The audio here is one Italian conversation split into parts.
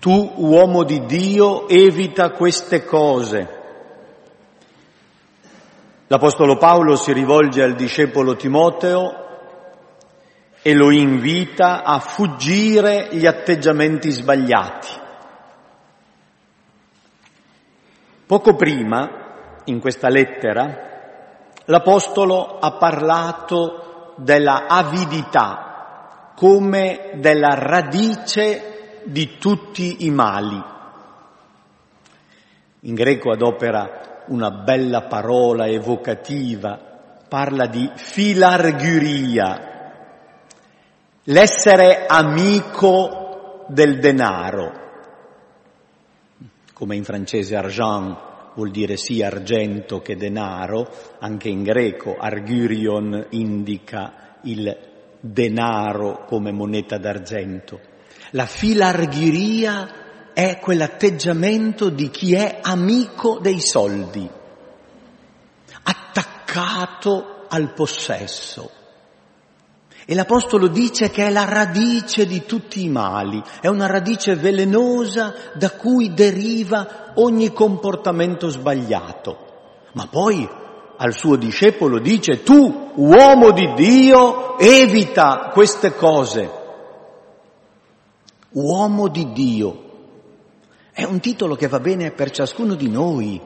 Tu, uomo di Dio, evita queste cose. L'Apostolo Paolo si rivolge al discepolo Timoteo e lo invita a fuggire gli atteggiamenti sbagliati. Poco prima, in questa lettera, l'Apostolo ha parlato della avidità come della radice di tutti i mali. In greco adopera una bella parola evocativa, parla di filarguria, l'essere amico del denaro, come in francese argent vuol dire sia argento che denaro, anche in greco argurion indica il denaro come moneta d'argento. La filarghiria è quell'atteggiamento di chi è amico dei soldi, attaccato al possesso. E l'Apostolo dice che è la radice di tutti i mali, è una radice velenosa da cui deriva ogni comportamento sbagliato. Ma poi al suo discepolo dice: tu, uomo di Dio, evita queste cose. Uomo di Dio. È un titolo che va bene per ciascuno di noi.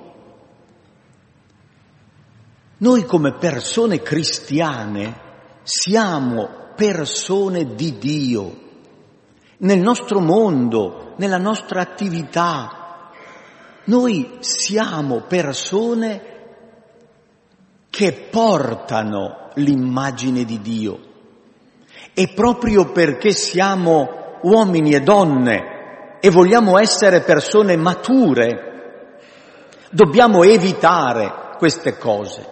Noi come persone cristiane siamo persone di Dio. Nel nostro mondo, nella nostra attività, noi siamo persone che portano l'immagine di Dio. E proprio perché siamo uomini e donne e vogliamo essere persone mature, dobbiamo evitare queste cose.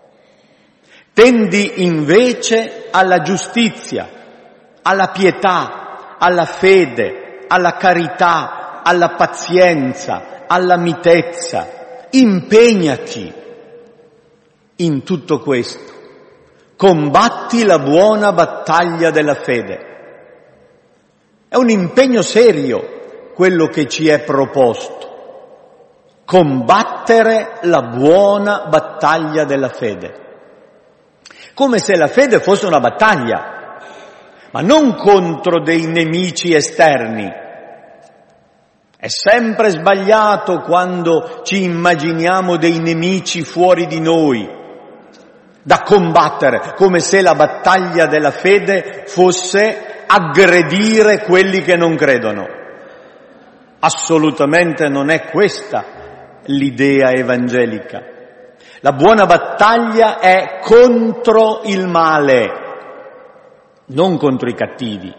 Tendi invece alla giustizia, alla pietà, alla fede, alla carità, alla pazienza, alla mitezza. Impegnati in tutto questo. Combatti la buona battaglia della fede. È un impegno serio quello che ci è proposto. Combattere la buona battaglia della fede. Come se la fede fosse una battaglia, ma non contro dei nemici esterni. È sempre sbagliato quando ci immaginiamo dei nemici fuori di noi, da combattere, come se la battaglia della fede fosse aggredire quelli che non credono. Assolutamente non è questa l'idea evangelica. La buona battaglia è contro il male, non contro i cattivi.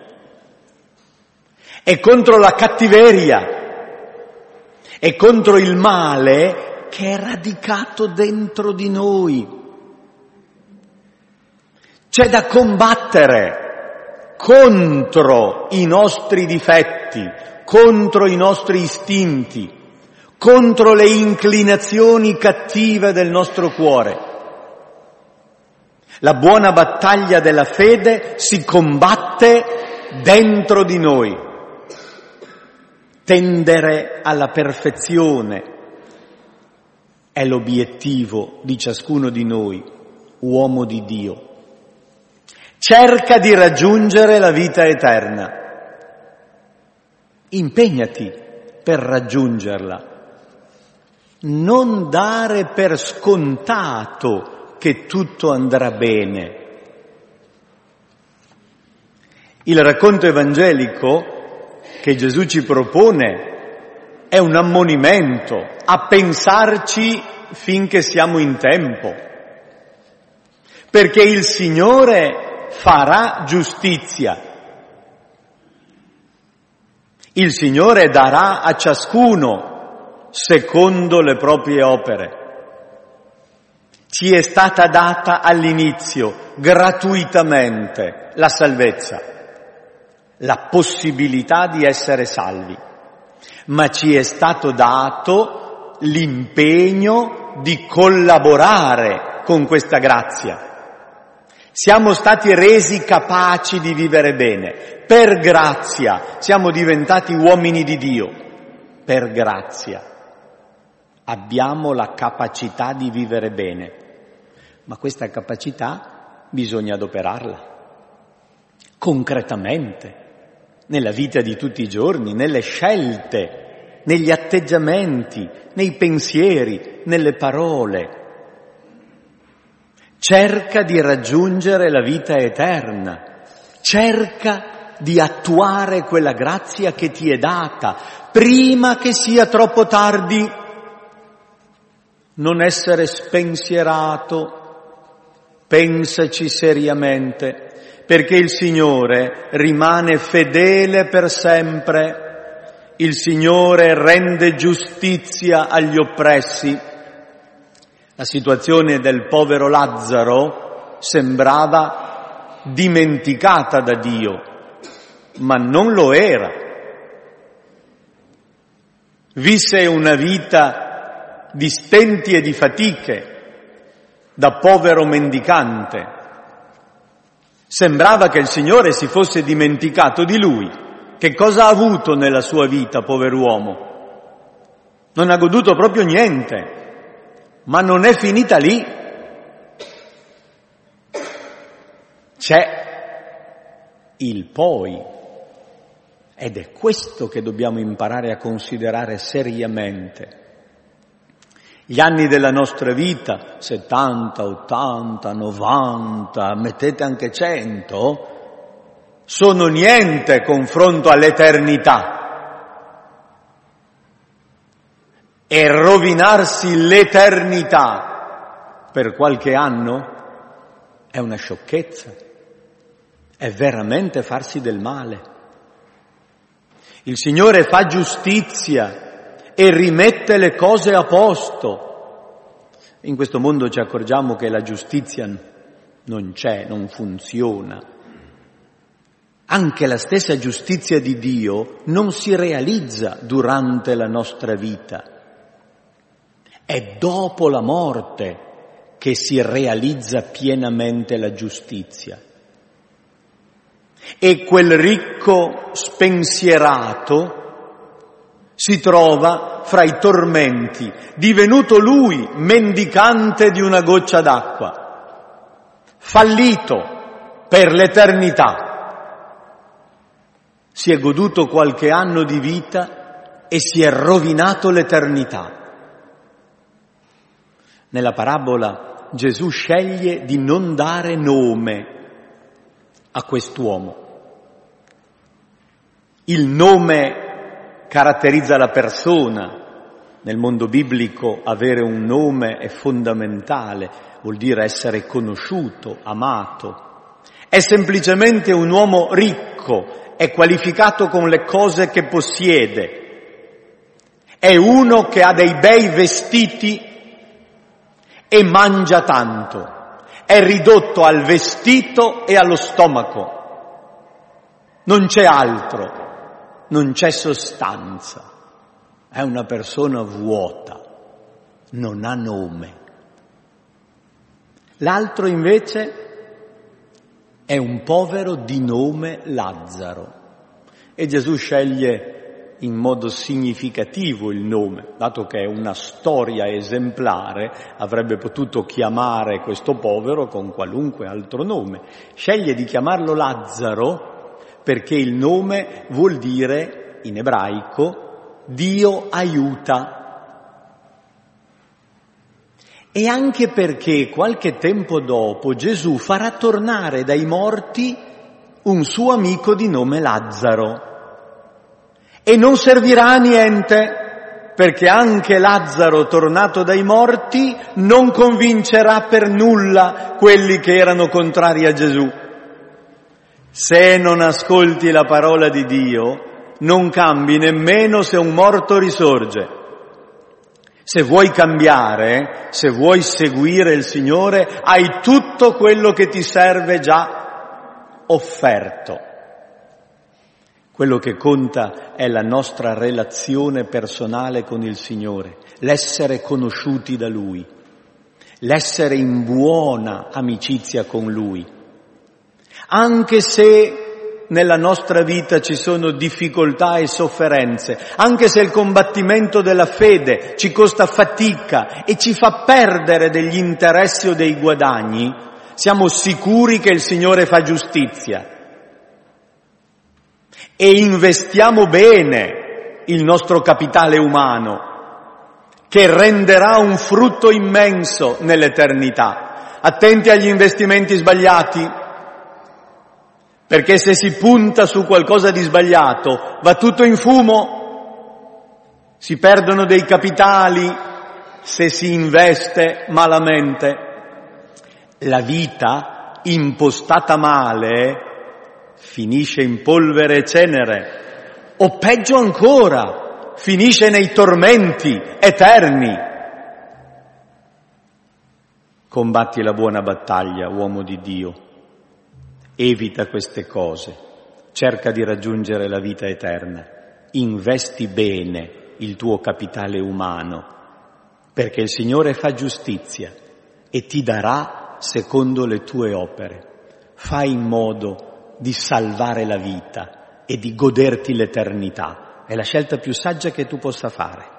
È contro la cattiveria, è contro il male che è radicato dentro di noi. C'è da combattere contro i nostri difetti, contro i nostri istinti, contro le inclinazioni cattive del nostro cuore. La buona battaglia della fede si combatte dentro di noi. Tendere alla perfezione è l'obiettivo di ciascuno di noi, uomo di Dio. Cerca di raggiungere la vita eterna. Impegnati per raggiungerla. Non dare per scontato che tutto andrà bene. Il racconto evangelico che Gesù ci propone è un ammonimento a pensarci finché siamo in tempo, perché il Signore farà giustizia. Il Signore darà a ciascuno secondo le proprie opere. Ci è stata data all'inizio gratuitamente la salvezza, la possibilità di essere salvi, ma ci è stato dato l'impegno di collaborare con questa grazia. Siamo stati resi capaci di vivere bene. Per grazia siamo diventati uomini di Dio. Per grazia abbiamo la capacità di vivere bene. Ma questa capacità bisogna adoperarla concretamente, nella vita di tutti i giorni, nelle scelte, negli atteggiamenti, nei pensieri, nelle parole. Cerca di raggiungere la vita eterna, cerca di attuare quella grazia che ti è data, prima che sia troppo tardi. Non essere spensierato, pensaci seriamente, perché il Signore rimane fedele per sempre, il Signore rende giustizia agli oppressi. La situazione del povero Lazzaro sembrava dimenticata da Dio, ma non lo era. Visse una vita di stenti e di fatiche, da povero mendicante. Sembrava che il Signore si fosse dimenticato di lui. Che cosa ha avuto nella sua vita, pover'uomo? Non ha goduto proprio niente. Ma non è finita lì. C'è il poi. Ed è questo che dobbiamo imparare a considerare seriamente. Gli anni della nostra vita, 70, 80, 90, mettete anche 100, sono niente confronto all'eternità. E rovinarsi l'eternità per qualche anno è una sciocchezza, è veramente farsi del male. Il Signore fa giustizia e rimette le cose a posto. In questo mondo ci accorgiamo che la giustizia non c'è, non funziona. Anche la stessa giustizia di Dio non si realizza durante la nostra vita. È dopo la morte che si realizza pienamente la giustizia. E quel ricco spensierato si trova fra i tormenti, divenuto lui mendicante di una goccia d'acqua, fallito per l'eternità. Si è goduto qualche anno di vita e si è rovinato l'eternità. Nella parabola Gesù sceglie di non dare nome a quest'uomo. Il nome caratterizza la persona. Nel mondo biblico avere un nome è fondamentale, vuol dire essere conosciuto, amato. È semplicemente un uomo ricco, è qualificato con le cose che possiede. È uno che ha dei bei vestiti e mangia tanto, è ridotto al vestito e allo stomaco, non c'è altro, non c'è sostanza, è una persona vuota, non ha nome. L'altro invece è un povero di nome Lazzaro e Gesù sceglie in modo significativo il nome, dato che è una storia esemplare, avrebbe potuto chiamare questo povero con qualunque altro nome. Sceglie di chiamarlo Lazzaro perché il nome vuol dire, in ebraico, Dio aiuta. E anche perché qualche tempo dopo Gesù farà tornare dai morti un suo amico di nome Lazzaro. E non servirà a niente, perché anche Lazzaro, tornato dai morti, non convincerà per nulla quelli che erano contrari a Gesù. Se non ascolti la parola di Dio, non cambi nemmeno se un morto risorge. Se vuoi cambiare, se vuoi seguire il Signore, hai tutto quello che ti serve già offerto. Quello che conta è la nostra relazione personale con il Signore, l'essere conosciuti da Lui, l'essere in buona amicizia con Lui. Anche se nella nostra vita ci sono difficoltà e sofferenze, anche se il combattimento della fede ci costa fatica e ci fa perdere degli interessi o dei guadagni, siamo sicuri che il Signore fa giustizia e investiamo bene il nostro capitale umano, che renderà un frutto immenso nell'eternità. Attenti agli investimenti sbagliati, perché se si punta su qualcosa di sbagliato va tutto in fumo, si perdono dei capitali se si investe malamente. La vita impostata male finisce in polvere e cenere, o peggio ancora, finisce nei tormenti eterni. Combatti la buona battaglia, uomo di Dio. Evita queste cose, cerca di raggiungere la vita eterna, investi bene il tuo capitale umano, perché il Signore fa giustizia e ti darà secondo le tue opere. Fai in modo di salvare la vita e di goderti l'eternità. È la scelta più saggia che tu possa fare.